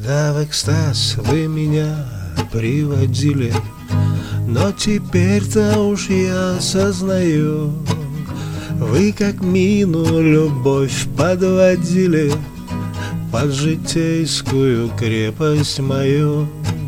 Да, в экстаз вы меня приводили, но теперь-то уж я сознаю, вы как мину любовь подводили под житейскую крепость мою.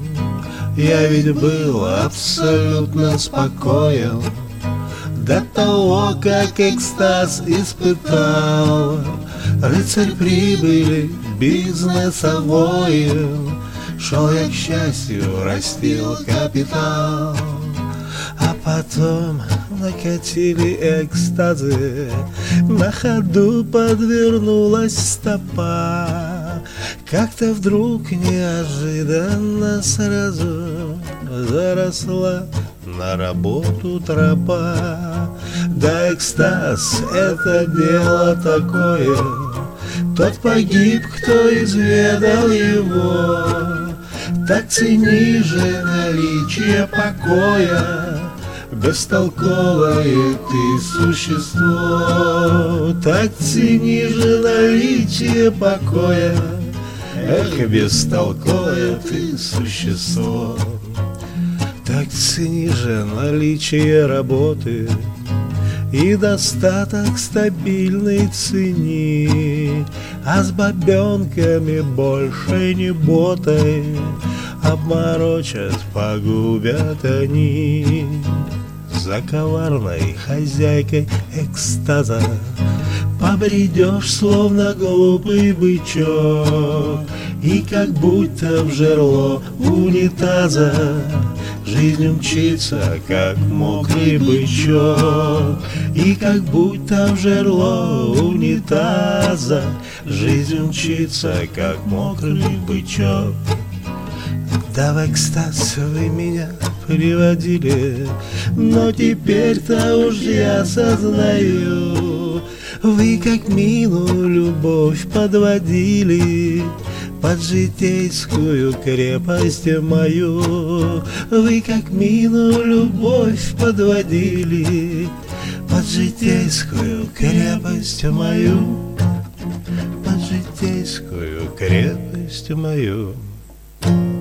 Я ведь был абсолютно спокоен до того, как экстаз испытал. Рыцарь прибыли бизнесовой, шел я к счастью, растил капитал. А потом накатили экстазы, на ходу подвернулась стопа. Как-то вдруг неожиданно сразу заросла на работу тропа. Да, экстаз — это дело такое, тот погиб, кто изведал его. Так цени же наличие покоя, бестолковое ты существо. Так цени же наличие покоя, эх, бестолковое ты существо. Так цени же наличие работы и достаток стабильный цени, а с бабенками больше не ботай, обморочат, погубят они. За коварной хозяйкой экстаза побредешь, словно глупый бычок, и как будто в жерло унитаза жизнь мчится, как мокрый бычок. И как будто в жерло унитаза жизнь мчится, как мокрый бычок. Да, в экстаз вы меня приводили, но теперь-то уж я сознаю, вы как мину любовь подводили под житейскую крепость мою. Вы как мину любовь подводили под житейскую крепость мою, под житейскую крепость мою.